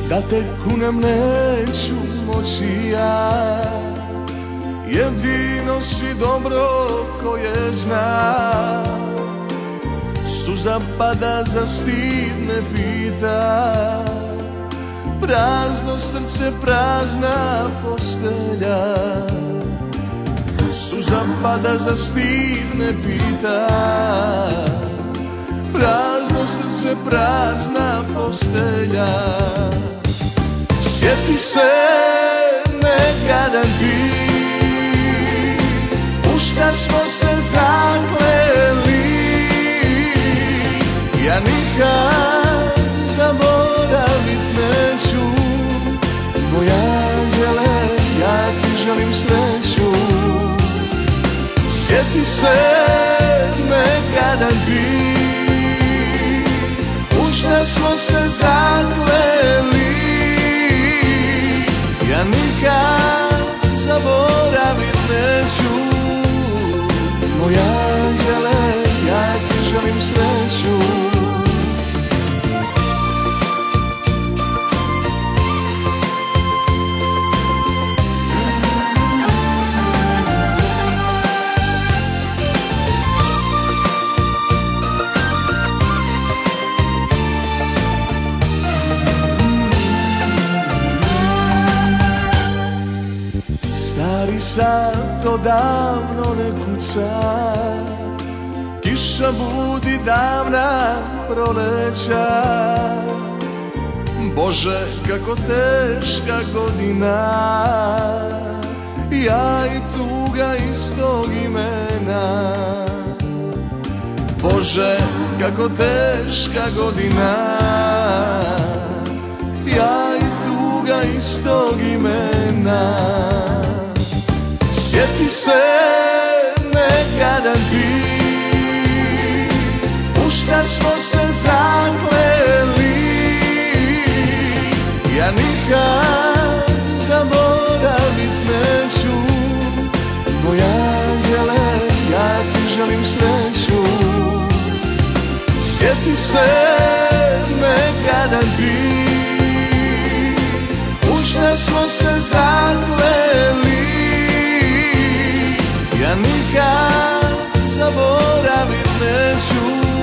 Da te kunem neću moći ja, jedino si dobro koje zna. Suza pada za stid me pita, prazno srce, prazna postelja. Suza pada za stid me pita, prazno srce, prazna postelja. Sjeti se nekada ti, u šta smo se zakleli. Ja nikad zaboravit neću, moja zele, ja ti želim sreću. Sjeti se nekada ti, u šta smo se zakleli. Ja nikad zaboravit neću, moja zele, ja ti želim sreću. Stari sat odavno ne kuca, kiša budi davna proleća. Bože, kako teška godina, ja i tuga istog imena. Bože, kako teška godina, ja i tuga istog imena. Sjeti se nekada ti, u šta smo se zakleli. Ja nikad zaboravit neću, moja zele, ja ti želim sreću. Sjeti se nekada ti, u šta smo se zakleli. Ja nikad zaboravit neću,